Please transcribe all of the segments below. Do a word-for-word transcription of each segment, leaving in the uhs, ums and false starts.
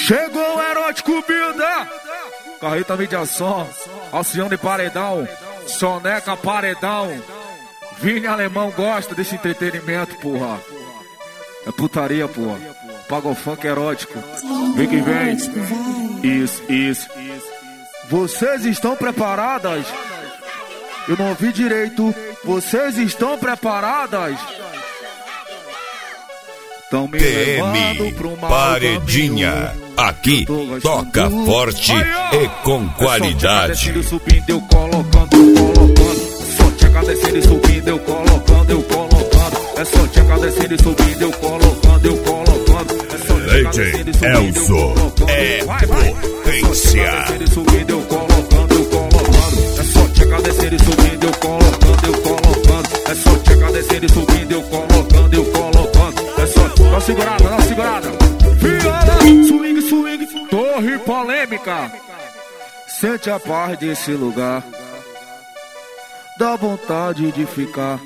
Chegou o erótico Bilda, Carreta Mediação, Alcione Paredão, Soneca Paredão, Vini Alemão gosta desse entretenimento, porra. É putaria, porra. Paga o funk erótico. Vem que vem. Isso, isso. Vocês estão preparadas? Eu não ouvi direito. Vocês estão preparadas? Tão me T M Paredinha. Aqui toca forte e com qualidade. Descendo, subindo, eu colocando, eu colocando. Só tcheca descendo e subindo, eu colocando, eu colocando. É só tcheca descendo e subindo, eu colocando, eu colocando. É só tcheca descendo e subindo, eu colocando. É potência. Descendo e subindo, eu colocando, eu colocando. É só tcheca descendo e subindo, eu colocando, eu colocando. É só tcheca descendo e subindo, eu colocando, eu colocando. É só. Dá uma segurada, dá uma segurada. Viola, swing, swing, torre polêmica. Sente a paz desse lugar, dá vontade de ficar.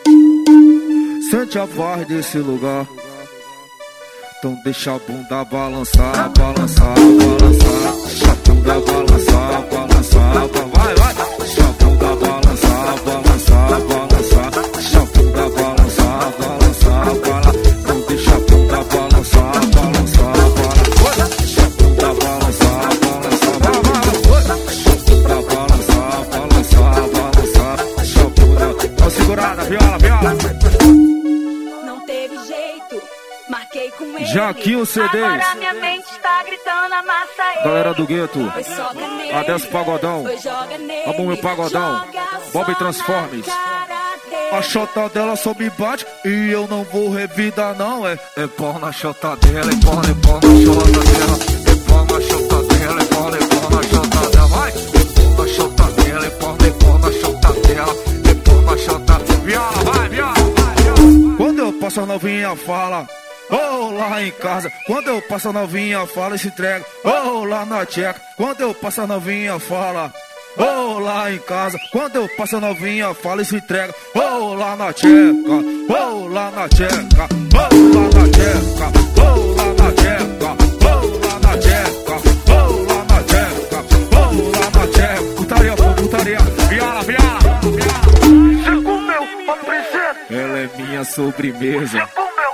Sente a paz desse lugar. Então deixa a bunda balançar, balançar, balançar. Deixa a bunda balançar, balançar, vai, vai. Deixa a bunda balançar, balançar, balançar. Deixa a bunda balançar, balançar, balançar. Então deixa a bunda balançar, balançar, balançar. Deixa a bunda balançar, balançar, balançar. Deixa a bunda balançar, balançar, balançar. Deixa a bunda. Dá uma segurada, viola, viola. Não teve jeito. Marquei com ele. Jaquinho C Ds. Agora minha mente está gritando, amassa ele. Galera do gueto. Foi soca nele. Adesso Pagodão. Foi joga nele. Amo meu Pagodão. Joga Bob só Transformes. na cara dele. A chota dela só me bate e eu não vou revidar não. É, é pau na chota dela, é pau, é pau na chota dela. É pau na chota dela, é pau, é pau na chota dela. Vai! É pau na chota dela, é pau, é pau na chota dela. É pau na chota dela. Viola, vai, viola, vai, viola. Quando eu passo a novinha fala, oh, lá em casa. Quando eu passo a novinha fala e se entrega. Oh, lá na tcheca. Quando eu passo a novinha fala, oh, lá em casa. Quando eu passo a novinha fala e se entrega. Oh, lá na tcheca. Oh, lá na tcheca. Oh, lá na tcheca. Oh, lá na tcheca. Oh, lá na tcheca. Oh, lá na tcheca. Oh, lá na tcheca. Putaria, putaria. Viola, viola, viola. Você comeu a princesa. Ela é minha sobremesa.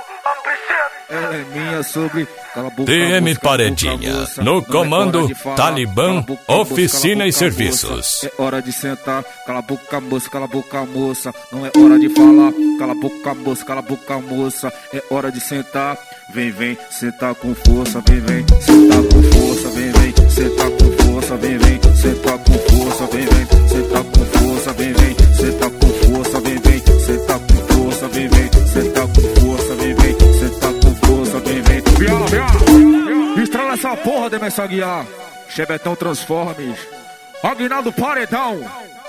Ela é minha sobre... T M Paredinha, no comando Talibã, oficina e serviços. É hora de sentar, cala a boca moça, cala a boca moça. Não é hora de falar, cala a boca moça, cala a boca moça. É hora de sentar, vem, vem, sentar com força. Vem, vem, sentar com força. Vem, vem, sentar com força. Vem, vem, sentar com força. Vem, vem, sentar com força. Vem, vem, sentar com força. Vem, vem, sentar com força. Vem, vem, sentar com força. Vem, vem, sentar com força. Vem, vem, viola, viola. Estrela essa porra, Demessa Guiar. Chebetão Transformes. Aguinaldo Paredão.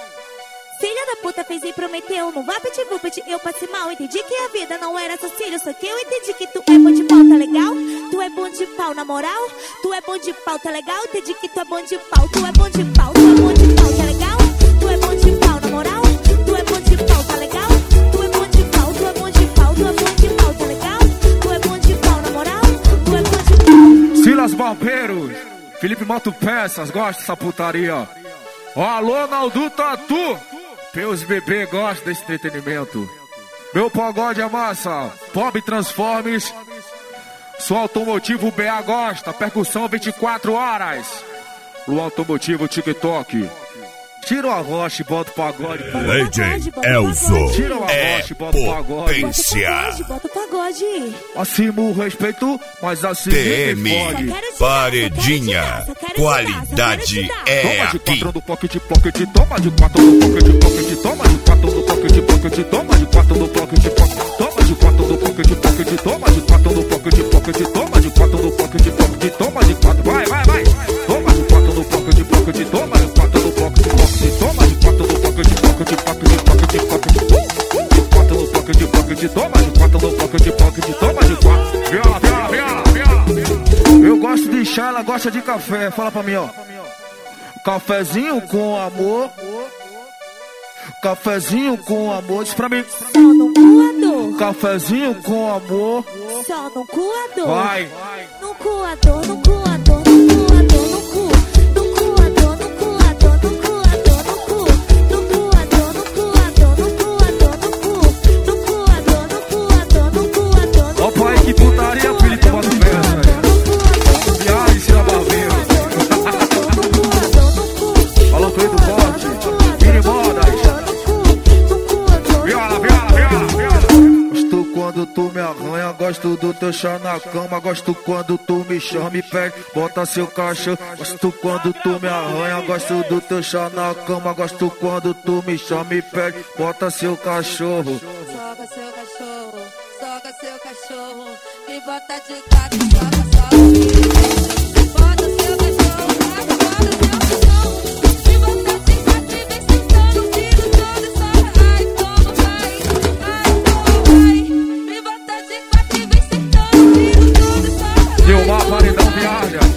Filha da puta fez e prometeu. Não vá pedir, vou pedir, eu passei mal. Entendi que a vida não era só cílio. Só que eu entendi que tu é bom de pau, tá legal? Tu é bom de pau, na moral? Tu é bom de pau, tá legal? Entendi que tu é bom de pau. Tu é bom de pau, tu é bom de pau, tá legal? Tu é bom de pau, na moral? Tu é bom de pau, tá legal? Tu é bom de pau, tu é bom de pau, tu é bom de pau, tá legal? Tu é bom de pau, na moral? Tu é bom de pau. Silas Barbeiros. Felipe Moto Peças, gosta dessa putaria. Ó, alô, Naldo Tatu. Meus bebê gostam desse entretenimento. Meu pagode é massa. Bob Transformes. Sou automotivo B A gosta. Percussão vinte e quatro horas. No automotivo TikTok. Tira o arrocha e bota o pagode. Lady Elzo Tira o arrocha e bota o pagode. potência. Bota o pagode. Acima o respeito, mas assim T ninguém M pode. Paredinha, qualidade é Toma de aqui. quatro no pocket, pocket, toma de quatro no pocket, pocket, toma de quatro no pocket, pocket, toma de quatro no pocket, pocket, toma de quatro no pocket, pocket, toma de quatro no pocket, pocket, toma de quatro no pocket, pocket, toma de quatro, vai, vai, vai. Toma de quatro no pocket, pocket, toma de quatro no pocket, pocket, toma de quatro no pocket, pocket, pocket, pocket, pocket, de quatro no pocket, pocket, toma de quatro no pocket, pocket, toma de quatro. Viola, viola, viola, viola. Eu gosto de chá, ela gosta de café. Fala pra mim, ó. Cafezinho com amor. Cafezinho com amor, diz pra mim. Só no coador. Cafezinho com amor. Só no coador. Vai. No coador, no coador, no coador, no cu. No coador, no coador, no coador, no cu. No coador, no coador, no coador, no cu. No coador, no coador, no coador, no cu. Ó pai, que putaria, Felipe, bota o pé, velho. Viagem, ensina barbeiro. Alô, Cleito Forte. Vire modas. Viola, viola, viola, viola. Gosto quando tu me arranha, gosto do teu chá na cama. Gosto quando tu me chama e pede, bota seu cachorro. Gosto quando tu me arranha, gosto do teu chá na cama. Gosto quando tu me chama e pede, bota seu cachorro. Soca seu cachorro, soca seu cachorro. Me bota de quatro, soca, soca. Bota seu cachorro, bota, bota seu cachorro. Me bota de quatro e vem sentando, tiro todo e soca. Ai, toma, vai, ai, toma, vai. Me bota de quatro e vem sentando, tiro todo e soca. Deu uma paredão, viaja.